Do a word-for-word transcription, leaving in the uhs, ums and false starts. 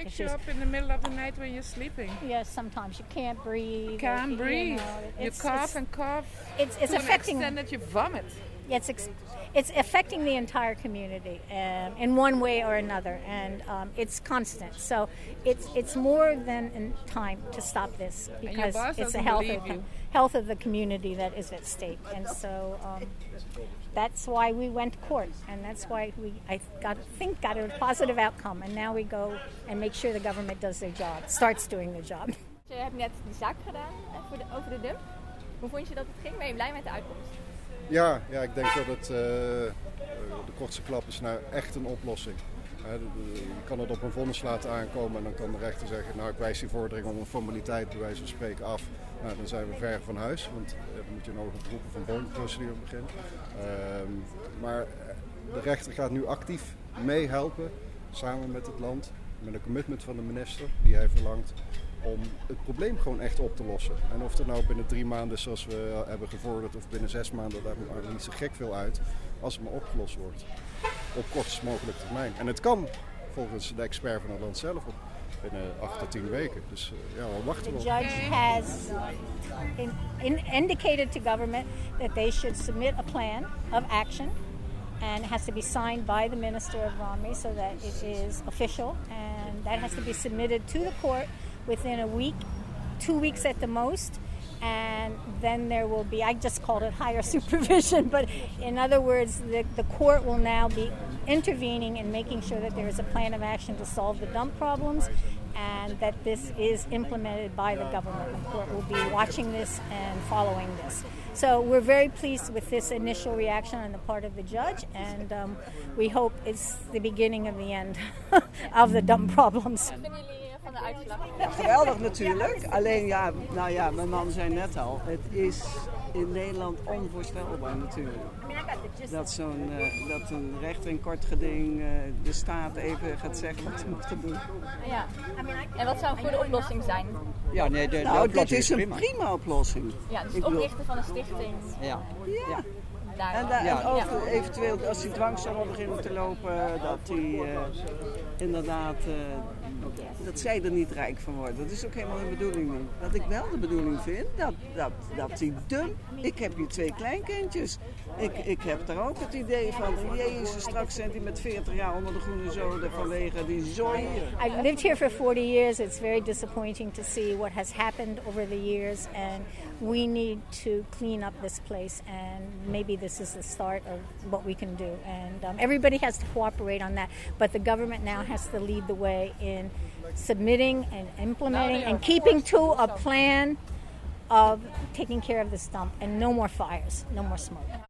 wakes you up in the middle of the night when you're sleeping. Yes, sometimes you can't breathe. Can't or, breathe. You, know, you it's, cough it's, and cough. It's, it's to affecting. an extent that you vomit. It's ex- it's affecting the entire community um, in one way or another, and um, it's constant. So it's it's more than in time to stop this because it's the health of the, health of the community that is at stake, and so um, that's why we went to court, and that's why we I got think got a positive outcome, and now we go and make sure the government does their job, starts doing their job. Je hebt net die zaak gedaan voor de, over de dump. Hoe vond je dat het ging? Ben je blij met de uitkomst? Ja, ja, ik denk dat het, uh, de kortste klap is nou echt een oplossing. Uh, je kan het op een vonnis laten aankomen en dan kan de rechter zeggen, nou ik wijs die vordering om een formaliteit bij wijze van spreken af. Nou, dan zijn we ver van huis, want uh, dan moet je een hoge beroepen van bodemprocedure beginnen. Uh, maar de rechter gaat nu actief meehelpen, samen met het land, met een commitment van de minister die hij verlangt, om het probleem gewoon echt op te lossen. En of het nou binnen drie maanden zoals we hebben gevorderd of binnen zes maanden, daar maakt niet zo gek veel uit als het maar opgelost wordt. Op kortst mogelijke termijn. En het kan volgens de expert van het land zelf op binnen acht tot tien weken. Dus uh, ja, we wachten The op. judge has in, in indicated to government that they should submit a plan of action, and it has to be signed by the Minister of Romney so that it is official, and that has to be submitted to the court within a week, two weeks at the most, and then there will be, I just called it higher supervision, but in other words, the, the court will now be intervening and making sure that there is a plan of action to solve the dump problems, and that this is implemented by the government. The court will be watching this and following this. So we're very pleased with this initial reaction on the part of the judge, and um, we hope it's the beginning of the end of the dump problems. Van de uitslag? Ja, geweldig natuurlijk. Alleen ja, nou ja, mijn man zei net al, het is in Nederland onvoorstelbaar natuurlijk. Dat, zo'n, uh, dat een rechter in kort geding uh, de staat even gaat zeggen wat ze moeten doen. Ja. En wat zou een goede oplossing zijn? Ja, nee, de, nou, dit is een prima, prima oplossing. Ja, dus het oprichten van een stichting. Ja. Ja. Daar. En, da- ja. en over, eventueel als die dwangstammen beginnen te lopen, dat die uh, inderdaad, uh, dat zij er niet rijk van worden. Dat is ook helemaal de bedoeling niet. Wat ik wel de bedoeling vind, dat, dat, dat die dump, ik heb hier twee kleinkindjes. Ik, ik heb daar ook het idee van, jezus, straks zijn die met veertig jaar onder de groene zoden vanwege die zooi. I've lived here for forty years. It's very disappointing to see what has happened over the years, and we need to clean up this place, and maybe this is the start of what we can do. And um, everybody has to cooperate on that, but the government now has to lead the way in submitting and implementing and keeping to a plan of taking care of this dump, and no more fires, no more smoke.